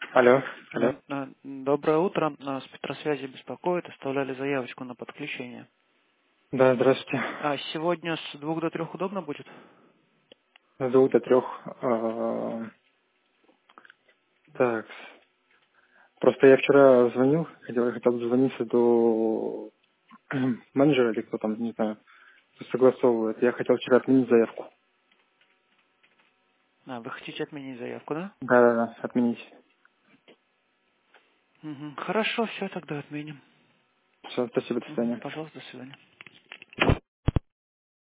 Алло, алло. Доброе утро. С Петросвязи беспокоит. Оставляли заявочку на подключение. Да, здравствуйте. Сегодня с 2 до 3 удобно будет? С 2 до 3. Так, просто я вчера звонил, хотел дозвониться до менеджера или кто там, не знаю, кто согласовывает. Я хотел вчера отменить заявку. Вы хотите отменить заявку, да? Да, отменить. Хорошо, все, тогда отменим. Все, спасибо, до свидания. Пожалуйста, до свидания.